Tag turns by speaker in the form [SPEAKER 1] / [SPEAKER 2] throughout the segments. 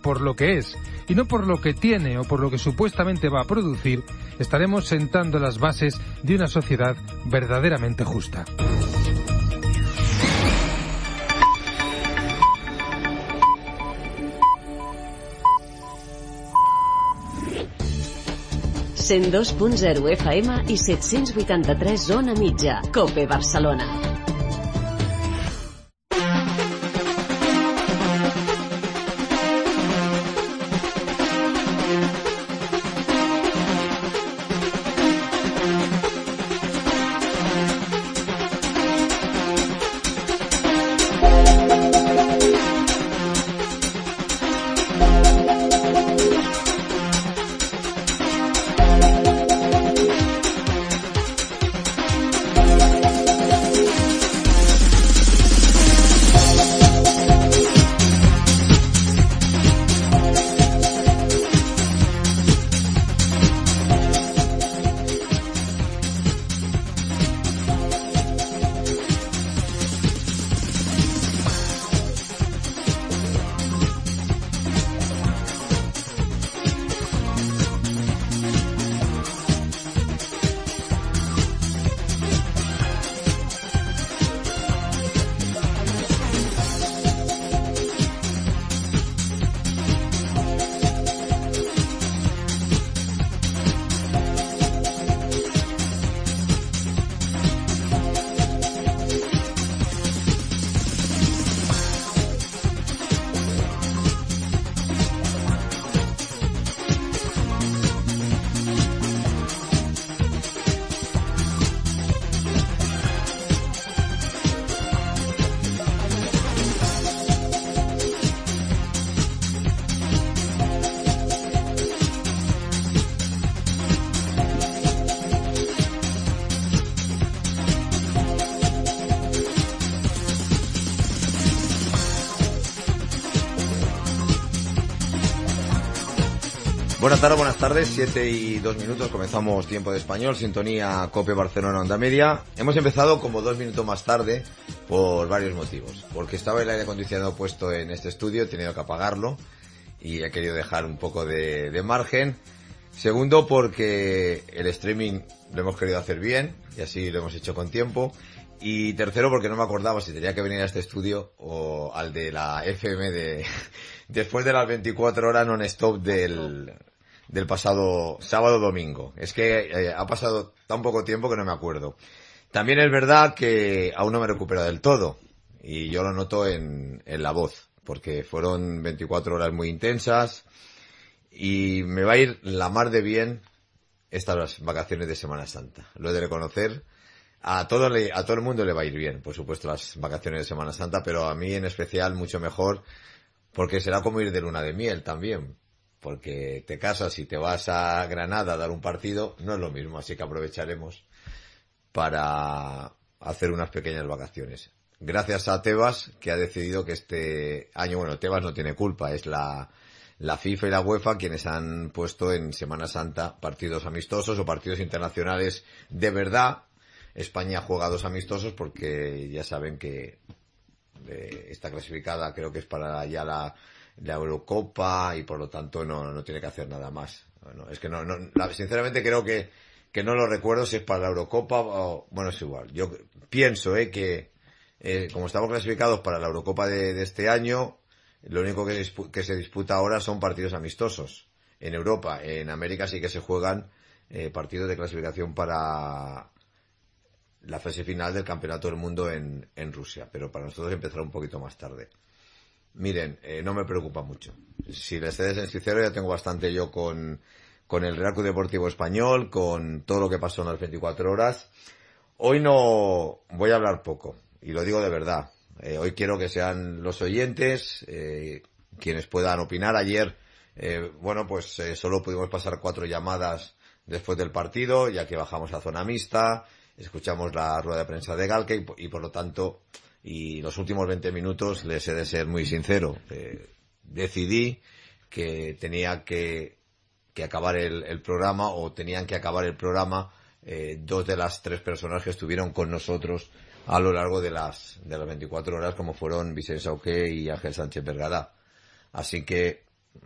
[SPEAKER 1] por lo que es y no por lo que tiene o por lo que supuestamente va a producir, estaremos sentando las bases de una sociedad verdaderamente justa.
[SPEAKER 2] Cent 2.0 FM i 783 Ona Mitja. COPE Barcelona.
[SPEAKER 3] Buenas tardes, 7 y 2 minutos, comenzamos Tiempo de Español, sintonía COPE Barcelona Onda Media. Hemos empezado como 2 minutos más tarde por varios motivos. Porque estaba el aire acondicionado puesto en este estudio, he tenido que apagarlo y he querido dejar un poco de margen. Segundo, porque el streaming lo hemos querido hacer bien y así lo hemos hecho con tiempo. Y tercero, porque no me acordaba si tenía que venir a este estudio o al de la FM después de las 24 horas non-stop del pasado sábado-domingo. Es que ha pasado tan poco tiempo que no me acuerdo. También es verdad que aún no me he recuperado del todo. Y yo lo noto en la voz. Porque fueron 24 horas muy intensas. Y me va a ir la mar de bien estas vacaciones de Semana Santa. Lo he de reconocer. A todo el mundo le va a ir bien, por supuesto, las vacaciones de Semana Santa. Pero a mí en especial mucho mejor. Porque será como ir de luna de miel también. Porque te casas y te vas a Granada a dar un partido, no es lo mismo, así que aprovecharemos para hacer unas pequeñas vacaciones. Gracias a Tebas, que ha decidido que este año, bueno, Tebas no tiene culpa, es la FIFA y la UEFA quienes han puesto en Semana Santa partidos amistosos o partidos internacionales de verdad. España juega 2 amistosos porque ya saben que está clasificada, creo que es para ya la Eurocopa y por lo tanto no tiene que hacer nada más. Bueno, es que sinceramente creo que no lo recuerdo si es para la Eurocopa o, bueno, es igual. Yo pienso que como estamos clasificados para la Eurocopa de este año, lo único que se disputa ahora son partidos amistosos. En Europa, en América sí que se juegan partidos de clasificación para la fase final del Campeonato del Mundo en Rusia, pero para nosotros empezará un poquito más tarde. Miren, no me preocupa mucho. Si les he de ser sincero, ya tengo bastante yo con el Real Club Deportivo Español, con todo lo que pasó en las 24 horas. Hoy no voy a hablar poco, y lo digo de verdad. Hoy quiero que sean los oyentes quienes puedan opinar. Ayer, solo pudimos pasar 4 llamadas después del partido, ya que bajamos a zona mixta, escuchamos la rueda de prensa de Galke y por lo tanto... Y los últimos 20 minutos, les he de ser muy sincero, decidí que tenía que acabar el programa, o tenían que acabar el programa 2 de las 3 personas que estuvieron con nosotros a lo largo de las 24 horas, como fueron Vicente Sauqué y Ángel Sánchez Bergadá. Así que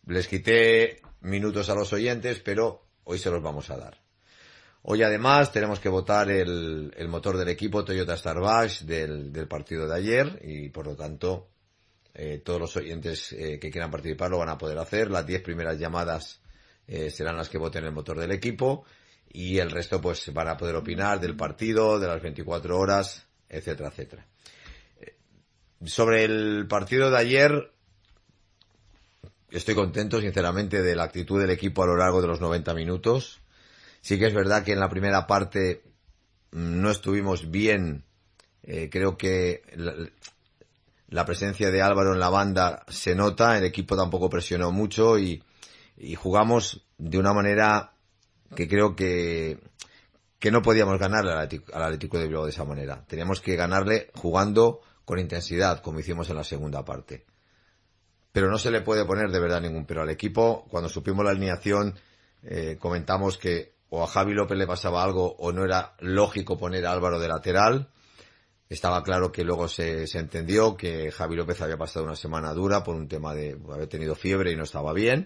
[SPEAKER 3] Les quité minutos a los oyentes, pero hoy se los vamos a dar. Hoy además tenemos que votar el motor del equipo Toyota Starbucks del partido de ayer y por lo tanto todos los oyentes que quieran participar lo van a poder hacer. Las 10 primeras llamadas serán las que voten el motor del equipo y el resto pues van a poder opinar del partido, de las 24 horas, etcétera, etcétera. Sobre el partido de ayer, estoy contento sinceramente de la actitud del equipo a lo largo de los 90 minutos. Sí que es verdad que en la primera parte no estuvimos bien. Creo que la presencia de Álvaro en la banda se nota. El equipo tampoco presionó mucho y jugamos de una manera que creo que no podíamos ganarle al Atlético de Bilbao de esa manera. Teníamos que ganarle jugando con intensidad, como hicimos en la segunda parte. Pero no se le puede poner de verdad ningún pero al equipo. Cuando supimos la alineación, comentamos que o a Javi López le pasaba algo o no era lógico poner a Álvaro de lateral. Estaba claro que luego se entendió que Javi López había pasado una semana dura por un tema de haber tenido fiebre y no estaba bien.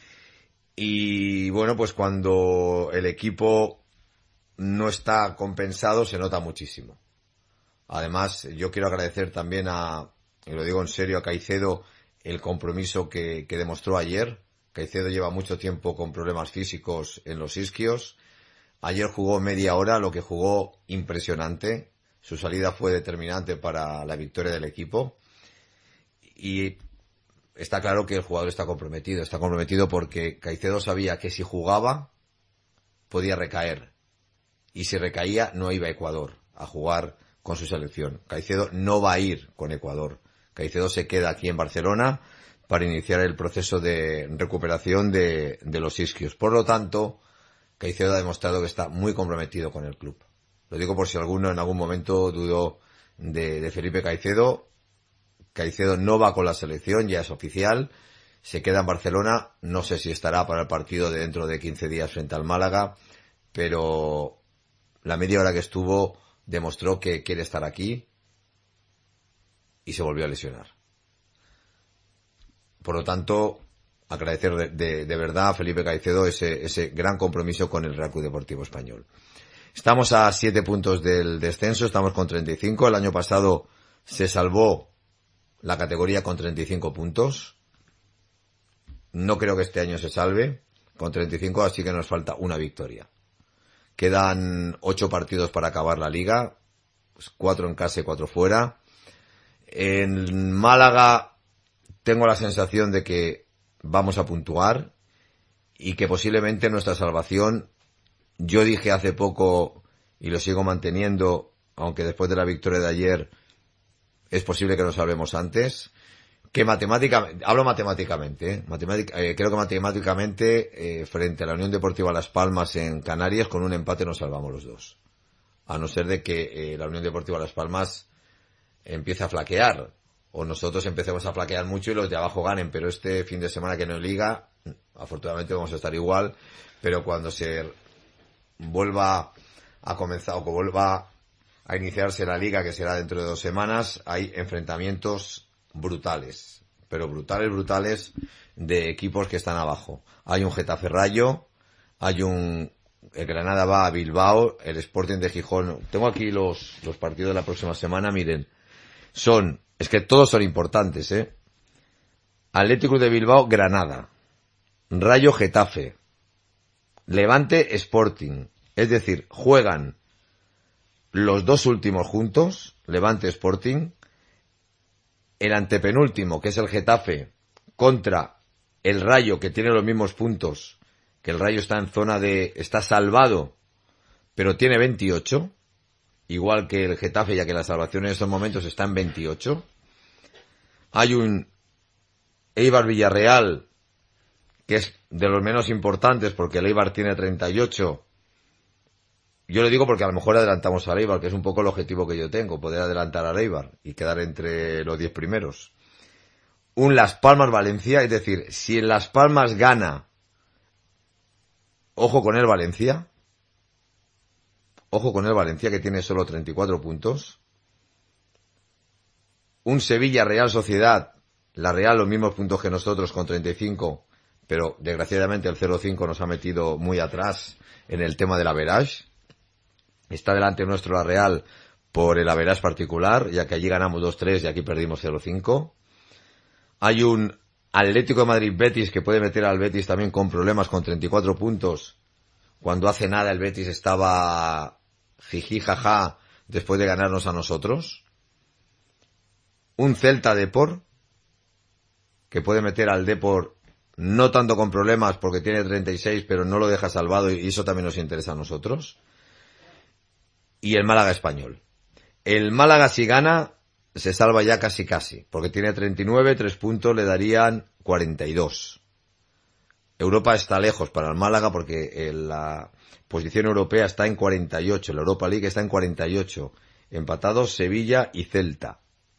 [SPEAKER 3] Y bueno, pues cuando el equipo no está compensado se nota muchísimo. Además, yo quiero agradecer también y lo digo en serio, a Caicedo el compromiso que demostró ayer. Caicedo lleva mucho tiempo con problemas físicos en los isquios. Ayer jugó media hora, lo que jugó impresionante. Su salida fue determinante para la victoria del equipo. Y está claro que el jugador está comprometido. Está comprometido porque Caicedo sabía que si jugaba podía recaer. Y si recaía no iba a Ecuador a jugar con su selección. Caicedo no va a ir con Ecuador. Caicedo se queda aquí en Barcelona para iniciar el proceso de recuperación de los isquios. Por lo tanto, Caicedo ha demostrado que está muy comprometido con el club. Lo digo por si alguno en algún momento dudó de Felipe Caicedo. Caicedo no va con la selección, ya es oficial. Se queda en Barcelona. No sé si estará para el partido de dentro de 15 días frente al Málaga, pero la media hora que estuvo demostró que quiere estar aquí y se volvió a lesionar. Por lo tanto, agradecer de verdad a Felipe Caicedo ese gran compromiso con el Real Club Deportivo Español. Estamos a 7 puntos del descenso, estamos con 35. El año pasado se salvó la categoría con 35 puntos. No creo que este año se salve con 35, así que nos falta una victoria. Quedan 8 partidos para acabar la liga, pues 4 en casa y 4 fuera. En Málaga tengo la sensación de que vamos a puntuar y que posiblemente nuestra salvación, yo dije hace poco y lo sigo manteniendo, aunque después de la victoria de ayer es posible que nos salvemos antes, que matemáticamente, hablo matemáticamente, creo que matemáticamente frente a la Unión Deportiva Las Palmas en Canarias con un empate nos salvamos los dos. A no ser de que la Unión Deportiva Las Palmas empiece a flaquear o nosotros empecemos a flaquear mucho y los de abajo ganen, pero este fin de semana que no hay liga, afortunadamente vamos a estar igual, pero cuando se vuelva a comenzar o que vuelva a iniciarse la liga, que será dentro de 2 semanas, hay enfrentamientos brutales, pero brutales de equipos que están abajo. Hay un Getafe Rayo, el Granada va a Bilbao, el Sporting de Gijón. Tengo aquí los partidos de la próxima semana, miren. Es que todos son importantes, Atlético de Bilbao, Granada. Rayo, Getafe. Levante, Sporting. Es decir, juegan los 2 últimos juntos, Levante, Sporting. El antepenúltimo, que es el Getafe, contra el Rayo, que tiene los mismos puntos, que el Rayo está en zona está salvado, pero tiene 28. Igual que el Getafe, ya que la salvación en estos momentos está en 28. Hay un Eibar Villarreal, que es de los menos importantes, porque el Eibar tiene 38. Yo le digo porque a lo mejor adelantamos al Eibar, que es un poco el objetivo que yo tengo, poder adelantar al Eibar y quedar entre los 10 primeros. Un Las Palmas Valencia, es decir, si en Las Palmas gana, ojo con el Valencia, que tiene solo 34 puntos. Un Sevilla Real Sociedad, la Real los mismos puntos que nosotros con 35, pero desgraciadamente el 0-5 nos ha metido muy atrás en el tema del average. Está delante nuestro la Real por el average particular, ya que allí ganamos 2-3 y aquí perdimos 0-5. Hay un Atlético de Madrid-Betis que puede meter al Betis también con problemas, con 34 puntos, cuando hace nada el Betis estaba jiji jaja después de ganarnos a nosotros. Un Celta Depor que puede meter al Depor no tanto con problemas porque tiene 36, pero no lo deja salvado y eso también nos interesa a nosotros. Y el Málaga Español. El Málaga si gana se salva ya casi, porque tiene 39, 3 puntos le darían 42. Europa está lejos para el Málaga porque la posición europea está en 48, la Europa League está en 48, empatados Sevilla y Celta.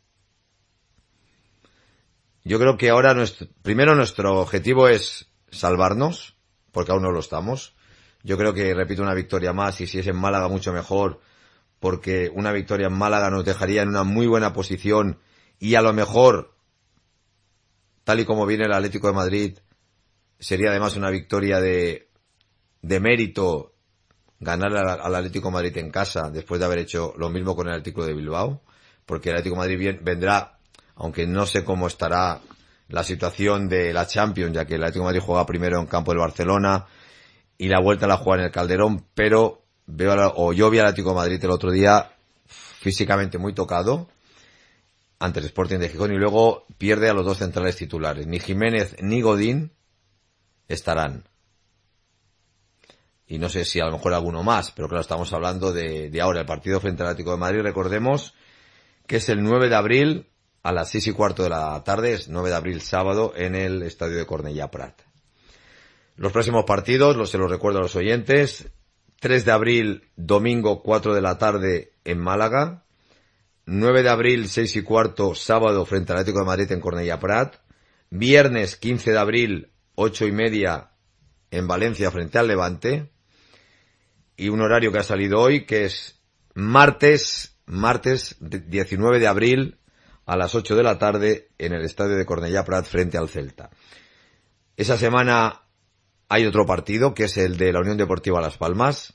[SPEAKER 3] Yo creo que ahora primero nuestro objetivo es salvarnos, porque aún no lo estamos. Yo creo que, repito, una victoria más, y si es en Málaga mucho mejor, porque una victoria en Málaga nos dejaría en una muy buena posición y a lo mejor, tal y como viene el Atlético de Madrid, sería además una victoria de mérito ganar al Atlético de Madrid en casa después de haber hecho lo mismo con el Atlético de Bilbao, porque el Atlético de Madrid vendrá, aunque no sé cómo estará la situación de la Champions, ya que el Atlético de Madrid juega primero en campo del Barcelona y la vuelta la juega en el Calderón, pero yo vi al Atlético de Madrid el otro día físicamente muy tocado ante el Sporting de Gijón y luego pierde a los dos centrales titulares. Ni Jiménez ni Godín estarán. Y no sé si a lo mejor alguno más, pero claro, estamos hablando de ahora. El partido frente al Atlético de Madrid, recordemos que es el 9 de abril a las 6:15 de la tarde, es 9 de abril sábado en el estadio de Cornellà Prat. Los próximos partidos, se los recuerdo a los oyentes: 3 de abril, domingo, 4 de la tarde en Málaga. 9 de abril, 6:15, sábado, frente al Atlético de Madrid en Cornellà Prat. Viernes, 15 de abril, 8:30 en Valencia frente al Levante. Y un horario que ha salido hoy, que es martes 19 de abril a las 8 de la tarde en el estadio de Cornellà Prat frente al Celta. Esa semana hay otro partido, que es el de la Unión Deportiva Las Palmas.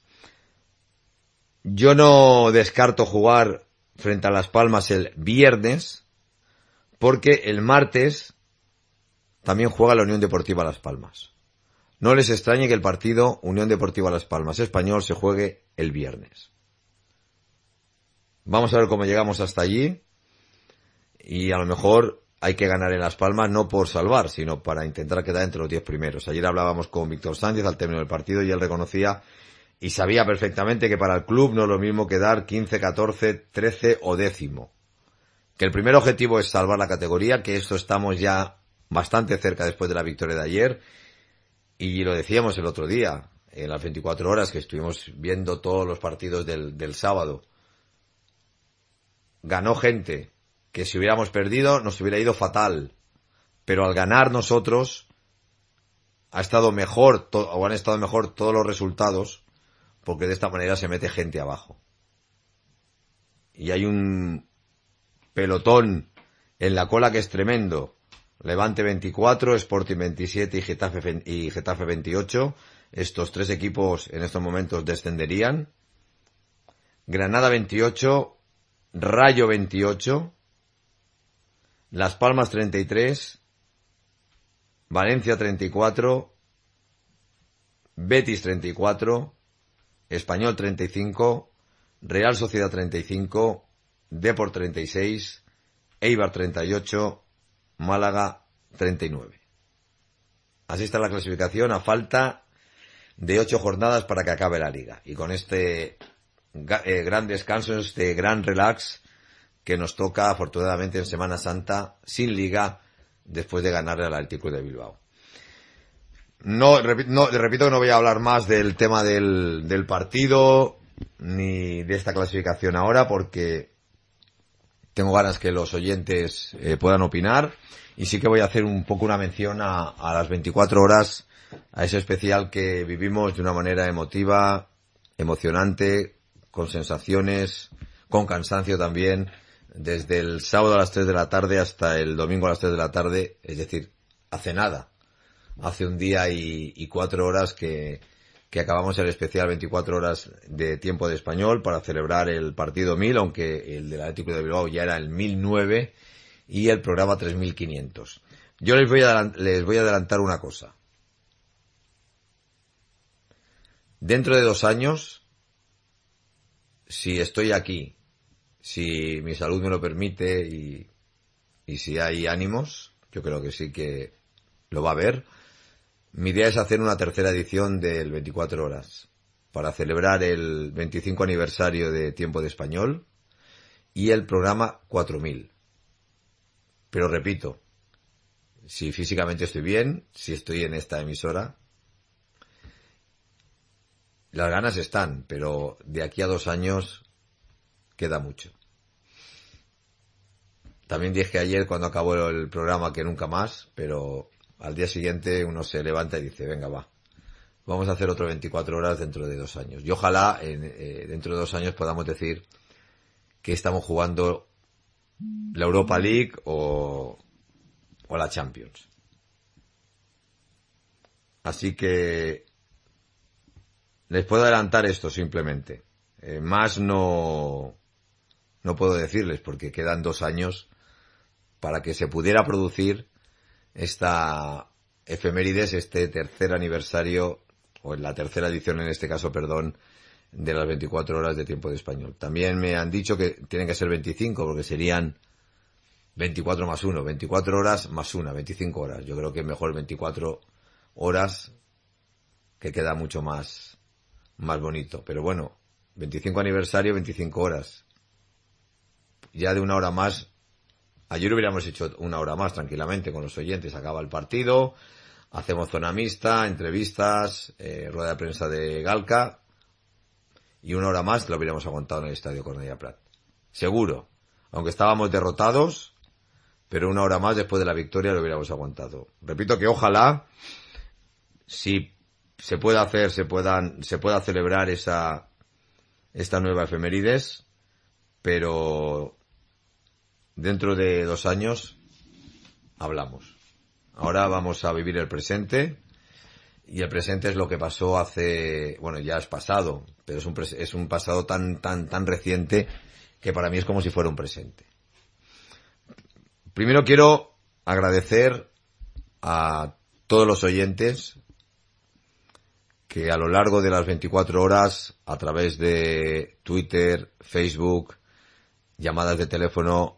[SPEAKER 3] Yo no descarto jugar frente a Las Palmas el viernes, porque el martes también juega la Unión Deportiva Las Palmas. No les extrañe que el partido Unión Deportiva Las Palmas Español se juegue el viernes. Vamos a ver cómo llegamos hasta allí, y a lo mejor hay que ganar en Las Palmas no por salvar, sino para intentar quedar entre los 10 primeros. Ayer hablábamos con Víctor Sánchez al término del partido y él reconocía y sabía perfectamente que para el club no es lo mismo quedar 15, 14, 13 o 10º. Que el primer objetivo es salvar la categoría, que esto estamos ya bastante cerca después de la victoria de ayer. Y lo decíamos el otro día, en las 24 horas que estuvimos viendo todos los partidos del sábado. Ganó gente que si hubiéramos perdido nos hubiera ido fatal, pero al ganar nosotros han estado mejor todos los resultados, porque de esta manera se mete gente abajo. Y hay un pelotón en la cola que es tremendo. Levante 24, Sporting 27 y Getafe 28. Estos tres equipos en estos momentos descenderían. Granada 28, Rayo 28, Las Palmas 33, Valencia 34, Betis 34, Español 35, Real Sociedad 35, Depor 36, Eibar 38, Málaga 39. Así está la clasificación a falta de 8 jornadas para que acabe la liga. Y con este gran descanso, este gran relax que nos toca afortunadamente en Semana Santa sin liga después de ganarle al Atlético de Bilbao. Repito que no voy a hablar más del tema del partido ni de esta clasificación ahora, porque tengo ganas que los oyentes puedan opinar, y sí que voy a hacer un poco una mención a las 24 horas, a ese especial que vivimos de una manera emotiva, emocionante, con sensaciones, con cansancio también, desde el sábado a las 3 de la tarde hasta el domingo a las 3 de la tarde, es decir, hace nada. hace un día y 4 horas que acabamos el especial 24 horas de tiempo de español para celebrar el partido 1000, aunque el del Atlético de Bilbao ya era el 1009 y el programa 3500. Yo les voy a adelantar una cosa. Dentro de 2 años, si estoy aquí, si mi salud me lo permite y si hay ánimos, yo creo que sí que lo va a haber. Mi idea es hacer una tercera edición del 24 horas para celebrar el 25 aniversario de Tiempo de Español y el programa 4000. Pero repito, si físicamente estoy bien, si estoy en esta emisora, las ganas están, pero de aquí a 2 años queda mucho. También dije ayer cuando acabó el programa que nunca más, pero al día siguiente uno se levanta y dice, venga, vamos a hacer otro 24 horas dentro de 2 años. Y ojalá dentro de 2 años podamos decir que estamos jugando la Europa League o la Champions. Así que les puedo adelantar esto simplemente. Más no puedo decirles porque quedan 2 años para que se pudiera producir esta efemérides, este tercer aniversario, o en la tercera edición en este caso, perdón, de las 24 horas de Tiempo de Español. También me han dicho que tienen que ser 25 porque serían 24 más 1, 24 horas más 1, 25 horas. Yo creo que mejor 24 horas, que queda mucho más bonito. Pero bueno, 25 aniversario, 25 horas. Ya de 1 hora más. Ayer hubiéramos hecho 1 hora más tranquilamente con los oyentes. Acaba el partido, hacemos zona mixta, entrevistas, rueda de prensa de Galca, y 1 hora más lo hubiéramos aguantado en el Estadio Cornellà Prat. Seguro. Aunque estábamos derrotados, pero 1 hora más después de la victoria lo hubiéramos aguantado. Repito que ojalá, si se pueda hacer, se pueda celebrar esta nueva efemérides, pero dentro de 2 años hablamos. Ahora vamos a vivir el presente, y el presente es lo que pasó hace, bueno, ya es pasado, pero es un pasado tan reciente que para mí es como si fuera un presente. Primero quiero agradecer a todos los oyentes que a lo largo de las 24 horas, a través de Twitter, Facebook, llamadas de teléfono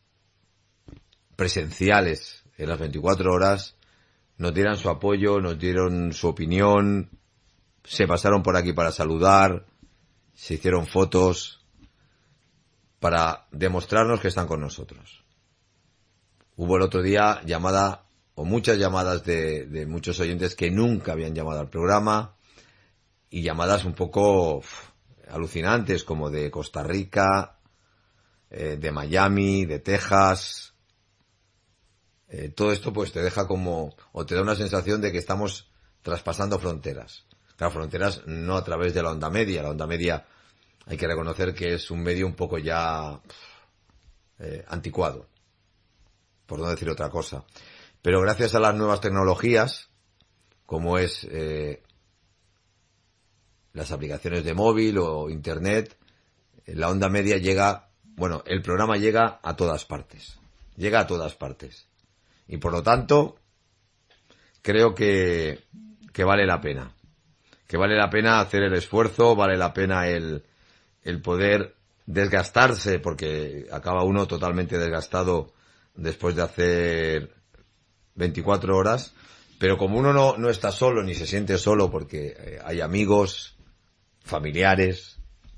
[SPEAKER 3] presenciales en las 24 horas, nos dieran su apoyo, nos dieron su opinión, se pasaron por aquí para saludar, se hicieron fotos para demostrarnos que están con nosotros. Hubo el otro día muchas llamadas de muchos oyentes que nunca habían llamado al programa, y llamadas un poco alucinantes, como de Costa Rica, de Miami, de Texas. Todo esto pues te deja o te da una sensación de que estamos traspasando fronteras. Claro, fronteras no a través de la onda media. La onda media hay que reconocer que es un medio un poco ya anticuado, por no decir otra cosa. Pero gracias a las nuevas tecnologías, como es las aplicaciones de móvil o internet, la onda media el programa llega a todas partes. Llega a todas partes. Y por lo tanto, creo que vale la pena. Que vale la pena hacer el esfuerzo, vale la pena el poder desgastarse, porque acaba uno totalmente desgastado después de hacer 24 horas. Pero como uno no está solo, ni se siente solo, porque hay amigos, familiares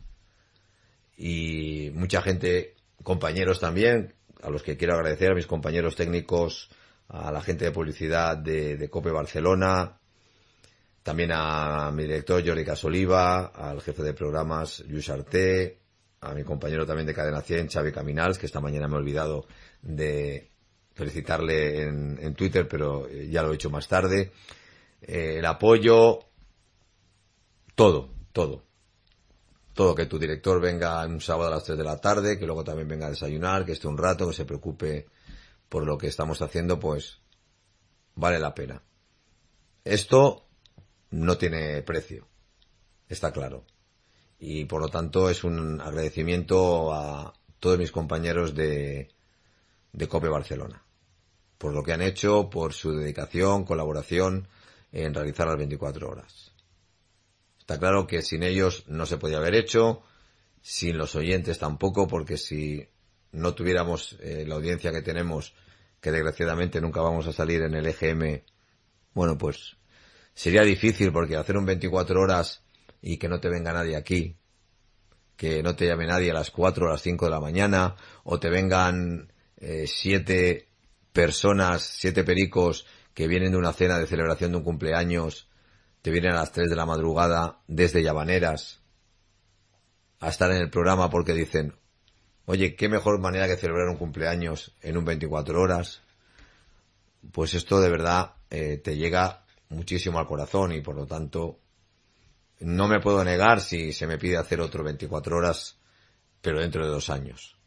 [SPEAKER 3] y mucha gente, compañeros también, a los que quiero agradecer, a mis compañeros técnicos, a la gente de publicidad de COPE Barcelona, también a mi director Jordi Casoliva, al jefe de programas Lluís Arté, a mi compañero también de Cadena 100, Xavi Caminals, que esta mañana me he olvidado de felicitarle en Twitter, pero ya lo he hecho más tarde. El apoyo, todo, que tu director venga un sábado a las 3 de la tarde, que luego también venga a desayunar, que esté un rato, que se preocupe por lo que estamos haciendo, pues vale la pena. Esto no tiene precio, está claro. Y por lo tanto es un agradecimiento a todos mis compañeros de COPE Barcelona por lo que han hecho, por su dedicación, colaboración en realizar las 24 horas. Está claro que sin ellos no se podía haber hecho, sin los oyentes tampoco, porque si no tuviéramos la audiencia que tenemos, que desgraciadamente nunca vamos a salir en el EGM, bueno, pues sería difícil, porque hacer un 24 horas y que no te venga nadie aquí, que no te llame nadie a las 4 o a las 5 de la mañana, o te vengan 7 personas, 7 pericos que vienen de una cena de celebración de un cumpleaños, te vienen a las 3 de la madrugada desde Llavaneras a estar en el programa porque dicen, oye, qué mejor manera que celebrar un cumpleaños en un 24 horas. Pues esto de verdad te llega muchísimo al corazón y por lo tanto no me puedo negar si se me pide hacer otro 24 horas, pero dentro de 2 años.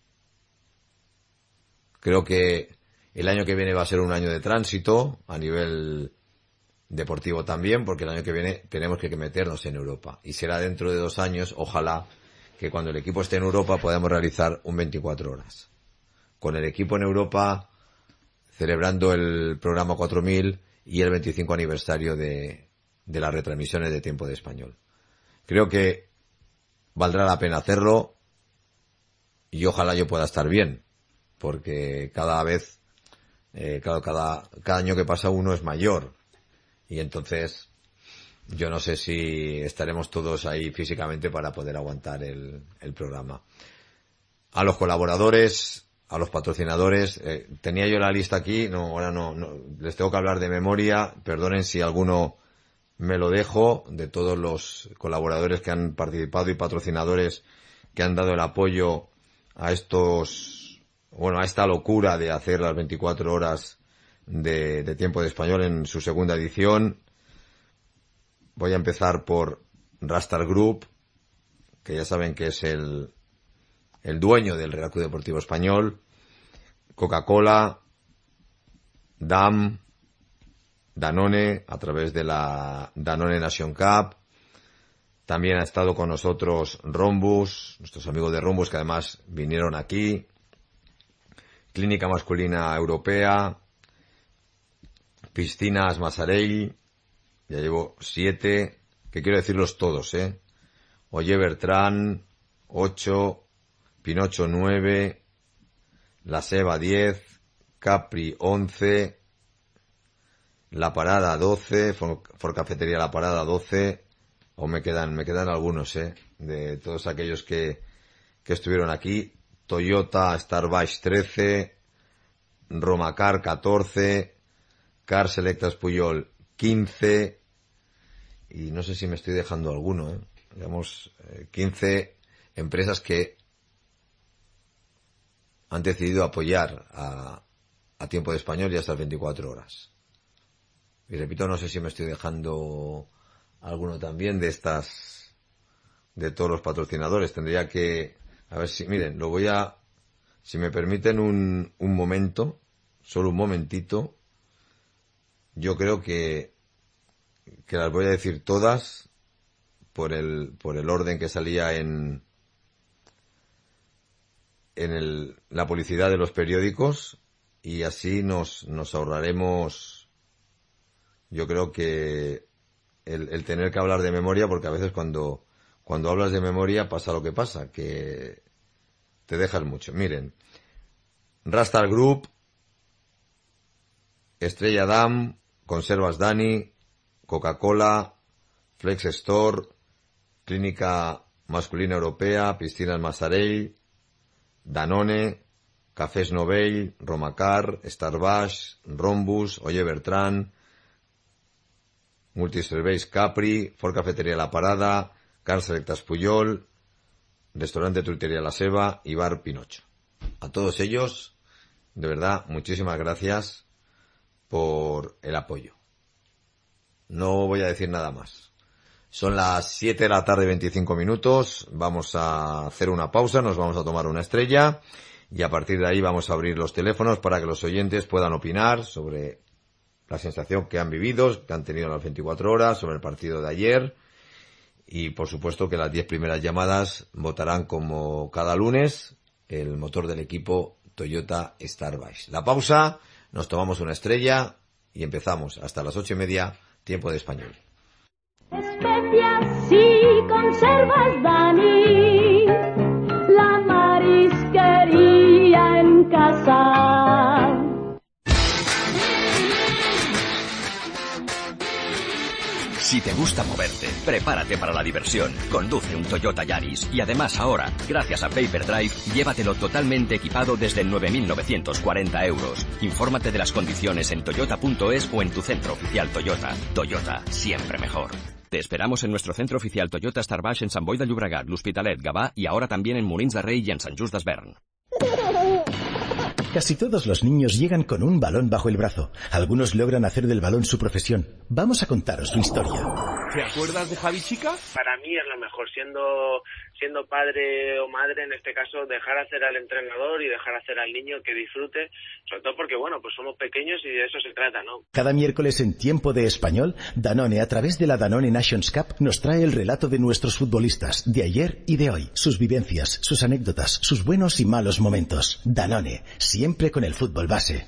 [SPEAKER 3] Creo que el año que viene va a ser un año de tránsito a nivel deportivo también, porque el año que viene tenemos que meternos en Europa. Y será dentro de 2 años, ojalá, que cuando el equipo esté en Europa podamos realizar un 24 horas. Con el equipo en Europa celebrando el programa 4000 y el 25 aniversario de las retransmisiones de Tiempo de Español. Creo que valdrá la pena hacerlo y ojalá yo pueda estar bien, porque cada vez, claro, cada año que pasa uno es mayor y entonces yo no sé si estaremos todos ahí físicamente para poder aguantar el programa. A los colaboradores, a los patrocinadores, tenía yo la lista aquí, ahora no, les tengo que hablar de memoria, perdonen si alguno me lo dejo, de todos los colaboradores que han participado y patrocinadores que han dado el apoyo a a esta locura de hacer las 24 horas de Tiempo de Español en su segunda edición. Voy a empezar por Rastar Group, que ya saben que es el dueño del Real Club Deportivo Español, Coca-Cola, DAM, Danone, a través de la Danone Nation Cup. También ha estado con nosotros Rhombus, nuestros amigos de Rhombus que además vinieron aquí. Clínica Masculina Europea, Piscinas Masarell, ya llevo 7, que quiero decirlos todos, Oye Bertrán, 8, Pinocho 9, La Seba 10, Capri 11, La Parada 12, For Cafetería La Parada 12, aún me quedan algunos, de todos aquellos que estuvieron aquí. Toyota Starbucks 13, Romacar 14, Car Selectas Puyol 15, y no sé si me estoy dejando alguno, digamos, 15 empresas que han decidido apoyar a Tiempo de Español y hasta las 24 horas. Y repito, no sé si me estoy dejando alguno también de todos los patrocinadores. Tendría que, a ver si, miren, si me permiten un momento, solo un momentito, yo creo que las voy a decir todas por el orden que salía en la publicidad de los periódicos, y así nos ahorraremos, yo creo que el tener que hablar de memoria, porque a veces cuando hablas de memoria pasa lo que pasa, que te dejas mucho. Miren, Rastar Group, Estrella Damm, Conservas Dani, Coca-Cola, Flex Store, Clínica Masculina Europea, Piscinas Masarell, Danone, Cafés Novell, Romacar, Starbucks, Rhombus, Oye Bertrán, Multiserveis Capri, For Cafetería La Parada, Car Selectas Puyol, Restaurante Truitería La Seba y Bar Pinocho. A todos ellos, de verdad, muchísimas gracias por el apoyo. No voy a decir nada más. Son las 7 de la tarde, 25 minutos. Vamos a hacer una pausa, nos vamos a tomar una estrella y a partir de ahí vamos a abrir los teléfonos para que los oyentes puedan opinar sobre la sensación que han vivido, que han tenido las 24 horas sobre el partido de ayer. Y por supuesto que las 10 primeras llamadas votarán como cada lunes el motor del equipo Toyota Starbucks. La pausa, nos tomamos una estrella y empezamos hasta las 8:30, tiempo de español.
[SPEAKER 4] Especias y conservas, Dani, la marisquería en casa.
[SPEAKER 5] Si te gusta moverte, prepárate para la diversión. Conduce un Toyota Yaris y además ahora, gracias a Payperdrive, llévatelo totalmente equipado desde 9.940 euros. Infórmate de las condiciones en toyota.es o en tu centro oficial Toyota. Toyota, siempre mejor. Te esperamos en nuestro centro oficial Toyota Starbucks en Sant Boi de Llobregat, l'Hospitalet, Gavà y ahora también en Molins de Rei y en Sant Just Desvern.
[SPEAKER 6] Casi todos los niños llegan con un balón bajo el brazo. Algunos logran hacer del balón su profesión. Vamos a contaros su historia.
[SPEAKER 7] ¿Te acuerdas de Javi Chica?
[SPEAKER 8] Para mí es lo mejor, siendo padre o madre, en este caso, dejar hacer al entrenador y dejar hacer al niño que disfrute, sobre todo porque, bueno, pues somos pequeños y de eso se trata, ¿no?
[SPEAKER 6] Cada miércoles en Tiempo de Español, Danone, a través de la Danone Nations Cup, nos trae el relato de nuestros futbolistas, de ayer y de hoy, sus vivencias, sus anécdotas, sus buenos y malos momentos. Danone, siempre con el fútbol base.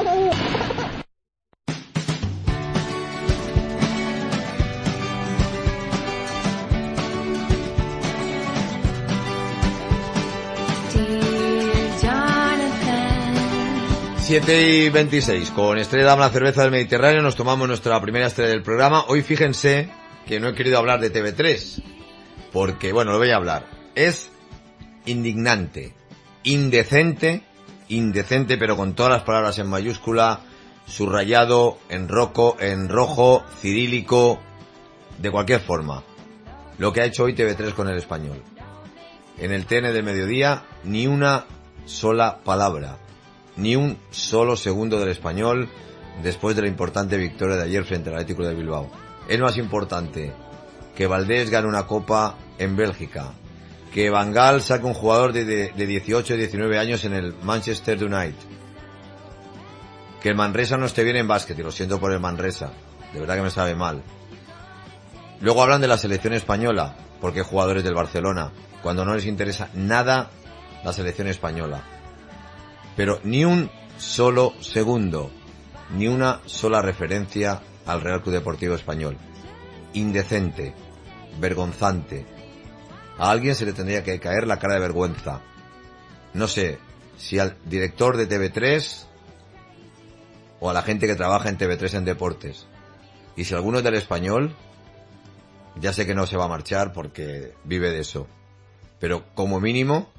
[SPEAKER 3] 7:26, con Estrella Damm, la cerveza del Mediterráneo, nos tomamos nuestra primera estrella del programa. Hoy fíjense que no he querido hablar de TV3, porque, bueno, lo voy a hablar. Es indignante, indecente, pero con todas las palabras en mayúscula, subrayado, en rojo, cirílico, de cualquier forma. Lo que ha hecho hoy TV3 con El Español. En el TN del mediodía, ni una sola palabra. Ni un solo segundo del Español después de la importante victoria de ayer frente al Atlético de Bilbao. Es más importante que Valdés gane una copa en Bélgica, que Van Gaal saque un jugador de 18 y 19 años en el Manchester United, que el Manresa no esté bien en básquet, y lo siento por el Manresa, de verdad que me sabe mal. Luego hablan de la selección española, porque hay jugadores del Barcelona, cuando no les interesa nada la selección española. Pero ni un solo segundo, ni una sola referencia al Real Club Deportivo Español. Indecente, vergonzante. A alguien se le tendría que caer la cara de vergüenza. No sé si al director de TV3 o a la gente que trabaja en TV3 en deportes. Y si alguno es del Español, ya sé que no se va a marchar porque vive de eso. Pero como mínimo,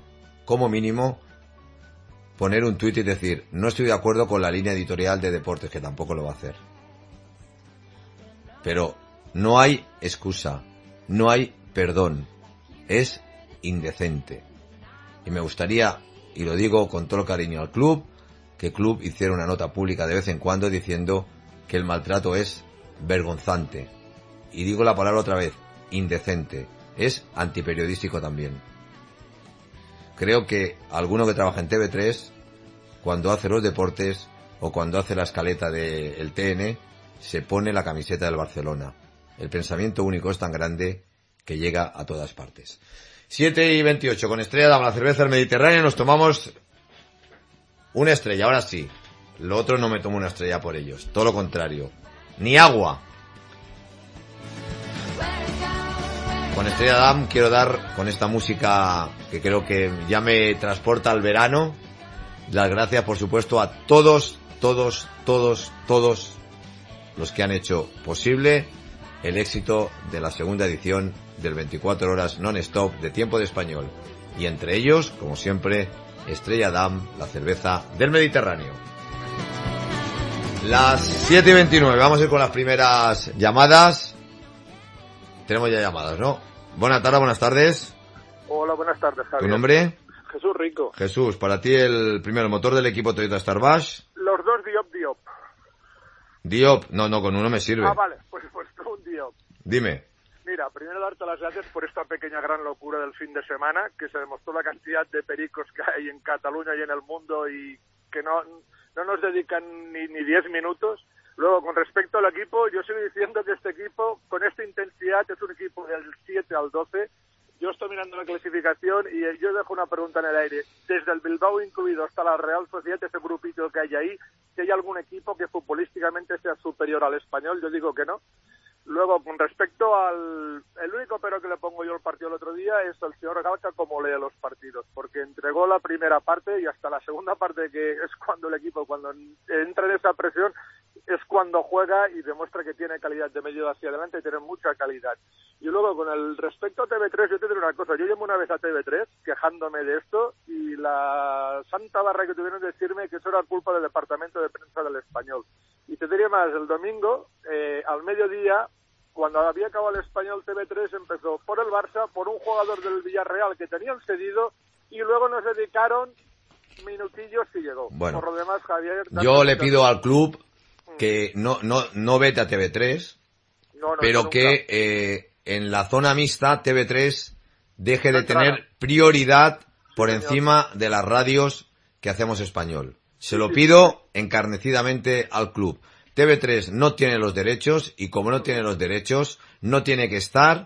[SPEAKER 3] poner un tuit y decir, no estoy de acuerdo con la línea editorial de deportes, que tampoco lo va a hacer. Pero no hay excusa, no hay perdón, es indecente. Y me gustaría, y lo digo con todo el cariño al club, que el club hiciera una nota pública de vez en cuando diciendo que el maltrato es vergonzante. Y digo la palabra otra vez, indecente, es antiperiodístico también. Creo que alguno que trabaja en TV3, cuando hace los deportes o cuando hace la escaleta del TN, se pone la camiseta del Barcelona. El pensamiento único es tan grande que llega a todas partes. 7:28, con Estrella Damm, la cerveza del Mediterráneo, nos tomamos una estrella, ahora sí. Lo otro no me tomo una estrella por ellos, todo lo contrario. Ni agua. Con Estrella Damm quiero dar, con esta música que creo que ya me transporta al verano, las gracias, por supuesto, a todos los que han hecho posible el éxito de la segunda edición del 24 horas non-stop de Tiempo de Español. Y entre ellos, como siempre, Estrella Damm, la cerveza del Mediterráneo. Las 7:29, vamos a ir con las primeras llamadas. Tenemos ya llamadas, ¿no? Buenas tardes.
[SPEAKER 9] Hola, buenas tardes, Javier.
[SPEAKER 3] ¿Tu nombre?
[SPEAKER 9] Jesús Rico.
[SPEAKER 3] Jesús, para ti el motor del equipo Toyota Starbucks.
[SPEAKER 9] Los dos Diop.
[SPEAKER 3] Diop, no, con uno me sirve.
[SPEAKER 9] Ah, vale, pues tú un Diop.
[SPEAKER 3] Dime.
[SPEAKER 9] Mira, primero darte las gracias por esta pequeña gran locura del fin de semana, que se demostró la cantidad de pericos que hay en Cataluña y en el mundo y que no nos dedican ni 10 minutos. Luego, con respecto al equipo, yo sigo diciendo que este equipo, con esta intensidad, es un equipo del 7 al 12. Yo estoy mirando la clasificación y yo dejo una pregunta en el aire. Desde el Bilbao incluido hasta la Real Sociedad, ese grupito que hay ahí, si hay algún equipo que futbolísticamente sea superior al Español, yo digo que no. Luego, con respecto el único pero que le pongo yo al partido el otro día es el señor Galca cómo lee los partidos, porque entregó la primera parte y hasta la segunda parte, que es cuando el equipo, cuando entra en esa presión, es cuando juega y demuestra que tiene calidad de medio hacia adelante y tiene mucha calidad. Y luego, con el respecto a TV3, yo te diré una cosa. Yo llamé una vez a TV3 quejándome de esto y la santa barra que tuvieron de decirme que eso era culpa del departamento de prensa del Español. Y te diría más, el domingo, al mediodía, cuando había acabado el Español, TV3 empezó por el Barça, por un jugador del Villarreal que tenían cedido, y luego nos dedicaron minutillos y llegó.
[SPEAKER 3] Bueno,
[SPEAKER 9] por lo demás, Javier...
[SPEAKER 3] Yo le pido al club que no vete a TV3, pero que en la zona mixta TV3 deje de tener prioridad por encima de las radios que hacemos español. Se lo pido encarnecidamente al club. TV3 no tiene los derechos y como no tiene los derechos, no tiene que estar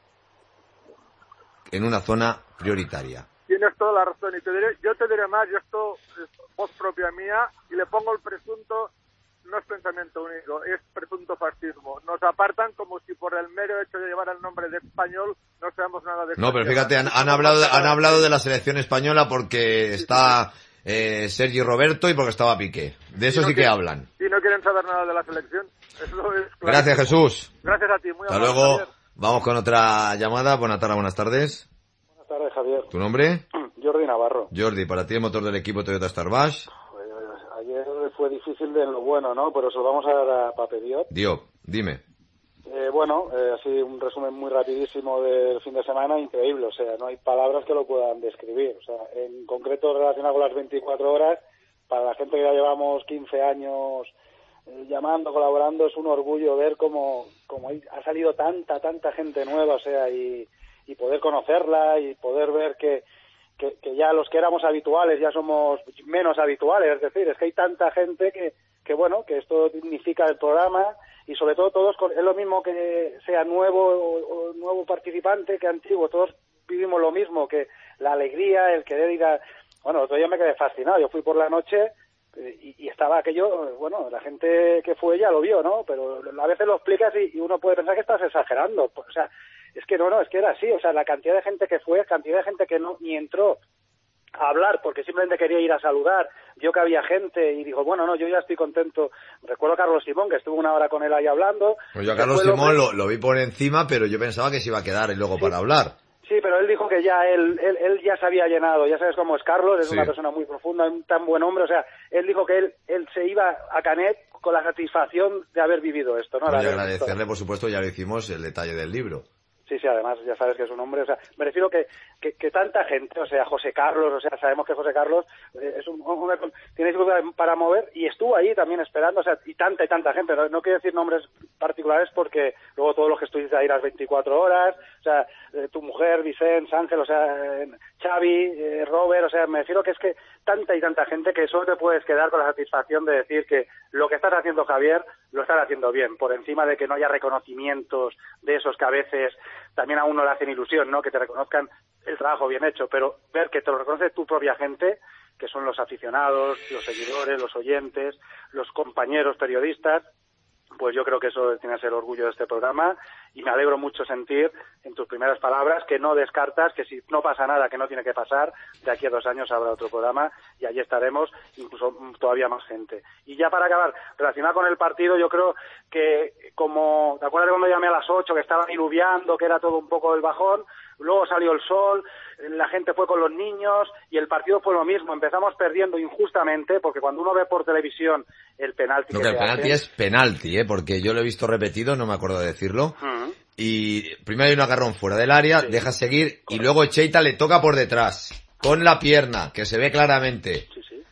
[SPEAKER 3] en una zona prioritaria.
[SPEAKER 9] Tienes toda la razón y yo te diré más, y esto es voz propia mía, y le pongo el presunto, no es pensamiento único, es presunto fascismo. Nos apartan como si por el mero hecho de llevar el nombre de español no seamos nada de...
[SPEAKER 3] No, pero fíjate, han hablado de la selección española porque está Sergi Roberto y porque estaba Piqué. De eso sí que hablan.
[SPEAKER 9] Y no quieren saber nada de la selección. Eso es claro.
[SPEAKER 3] Gracias, Jesús.
[SPEAKER 9] Gracias a ti. Muy
[SPEAKER 3] hasta
[SPEAKER 9] amable,
[SPEAKER 3] luego.
[SPEAKER 9] Javier.
[SPEAKER 3] Vamos con otra llamada. Buenas tardes.
[SPEAKER 10] Buenas tardes, Javier.
[SPEAKER 3] ¿Tu nombre?
[SPEAKER 10] Jordi Navarro.
[SPEAKER 3] Jordi, para ti el motor del equipo Toyota Starbash.
[SPEAKER 10] Ayer fue difícil de lo bueno, ¿no? Pero se lo vamos a dar a Pape Diop.
[SPEAKER 3] Diop, dime.
[SPEAKER 10] Así un resumen muy rapidísimo del fin de semana, increíble. O sea, no hay palabras que lo puedan describir. O sea, en concreto relacionado con las 24 horas, para la gente que ya llevamos 15 años llamando, colaborando, es un orgullo ver cómo ha salido tanta gente nueva, o sea, y poder conocerla y poder ver que ya los que éramos habituales ya somos menos habituales, es decir, es que hay tanta gente que esto dignifica el programa y sobre todo todos, es lo mismo que sea nuevo o nuevo participante que antiguo, todos vivimos lo mismo, que la alegría, el querer ir a... Bueno, el otro día me quedé fascinado, yo fui por la noche y estaba aquello, bueno, la gente que fue ya lo vio, ¿no? Pero a veces lo explicas y uno puede pensar que estás exagerando, o sea, es que no, es que era así, o sea, la cantidad de gente que fue, cantidad de gente que no ni entró a hablar porque simplemente quería ir a saludar, vio que había gente y dijo, bueno, no, yo ya estoy contento. Recuerdo a Carlos Simón, que estuvo una hora con él ahí hablando.
[SPEAKER 3] Pues yo a Carlos Simón lo vi por encima, pero yo pensaba que se iba a quedar y luego para hablar.
[SPEAKER 10] Sí, pero él dijo que ya él ya se había llenado, ya sabes cómo es Carlos, es una persona muy profunda, un tan buen hombre, o sea, él dijo que él se iba a Canet con la satisfacción de haber vivido esto, ¿no?
[SPEAKER 3] Pues agradecerle, por supuesto, ya lo hicimos, el detalle del libro.
[SPEAKER 10] Sí, además ya sabes que es un hombre, o sea, me refiero que tanta gente, o sea, José Carlos, o sea, sabemos que José Carlos es un hombre tiene dificultades para mover y estuvo ahí también esperando, o sea, y tanta gente, no quiero decir nombres particulares porque luego todos los que estuviste ahí las 24 horas, o sea, tu mujer, Vicente, Ángel, o sea, Xavi, Robert, o sea, me refiero que es que tanta gente que solo te puedes quedar con la satisfacción de decir que lo que estás haciendo, Javier, lo estás haciendo bien, por encima de que no haya reconocimientos de esos que a veces también a uno le hacen ilusión, ¿no? Que te reconozcan el trabajo bien hecho, pero ver que te lo reconoce tu propia gente, que son los aficionados, los seguidores, los oyentes, los compañeros periodistas, pues yo creo que eso tiene que ser el orgullo de este programa y me alegro mucho sentir en tus primeras palabras que no descartas que si no pasa nada que no tiene que pasar, de aquí a 2 años habrá otro programa y allí estaremos, incluso todavía más gente. Y ya para acabar, relacionado con el partido, yo creo que como, ¿te acuerdas cuando llamé a las 8 que estaban diluviando, que era todo un poco el bajón? Luego salió el sol, la gente fue con los niños y el partido fue lo mismo. Empezamos perdiendo injustamente porque cuando uno ve por televisión el penalti...
[SPEAKER 3] No, que el penalti es penalti, porque yo lo he visto repetido, no me acuerdo de decirlo. Y primero hay un agarrón fuera del área, deja seguir y luego Cheita le toca por detrás, con la pierna, que se ve claramente.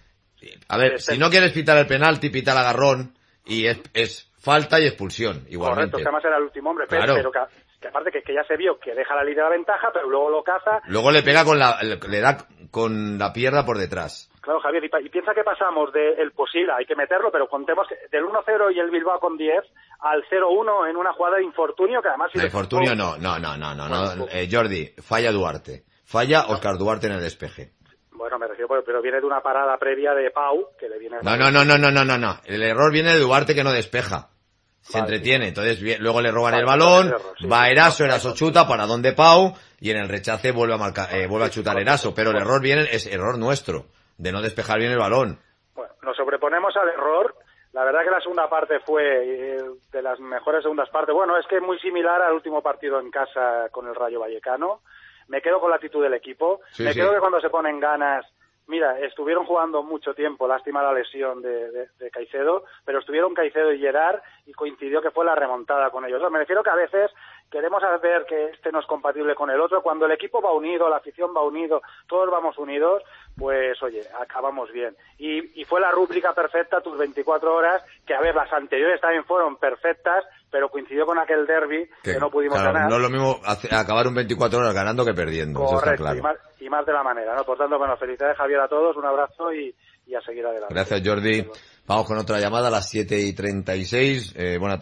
[SPEAKER 3] A ver, si no quieres pitar el penalti, pita el agarrón y es falta y expulsión, igualmente.
[SPEAKER 10] Correcto, que además era el último hombre,
[SPEAKER 3] claro.
[SPEAKER 10] Pero que aparte que ya se vio que deja la línea de la ventaja, pero luego lo caza.
[SPEAKER 3] Luego le pega le da con la pierna por detrás.
[SPEAKER 10] Claro, Javier, y piensa que pasamos del posible, hay que meterlo, pero contemos que del 1-0 y el Bilbao con 10 al 0-1 en una jugada de infortunio que además...
[SPEAKER 3] De infortunio no. Jordi, falla Duarte. Falla Óscar Duarte en el despeje.
[SPEAKER 10] Bueno, me refiero, pero viene de una parada previa de Pau, que le viene...
[SPEAKER 3] No. El error viene de Duarte que no despeja. Se entretiene, entonces luego le roban el balón, va Eraso chuta para donde Pau, y en el rechace vuelve a chutar Eraso, pero el error es error nuestro, de no despejar bien el balón.
[SPEAKER 10] Bueno, nos sobreponemos al error. La verdad que la segunda parte fue de las mejores segundas partes. Bueno, es que es muy similar al último partido en casa con el Rayo Vallecano. Me quedo con la actitud del equipo. Me quedo que cuando se ponen ganas... Mira, estuvieron jugando mucho tiempo, lástima la lesión de Caicedo, pero estuvieron Caicedo y Gerard y coincidió que fue la remontada con ellos. Me refiero que a veces queremos ver que este no es compatible con el otro. Cuando el equipo va unido, la afición va unido, todos vamos unidos, pues oye, acabamos bien. Y fue la rúbrica perfecta, tus 24 horas, que a ver, las anteriores también fueron perfectas, pero coincidió con aquel derbi que no pudimos ganar.
[SPEAKER 3] No es lo mismo acabar un 24 horas ganando que perdiendo.
[SPEAKER 10] Correcto,
[SPEAKER 3] eso está claro.
[SPEAKER 10] y más de la manera, ¿no? Por tanto, bueno, felicidades Javier a todos, un abrazo y a seguir adelante.
[SPEAKER 3] Gracias, Jordi. Vamos con otra llamada a las 7:36. Buenas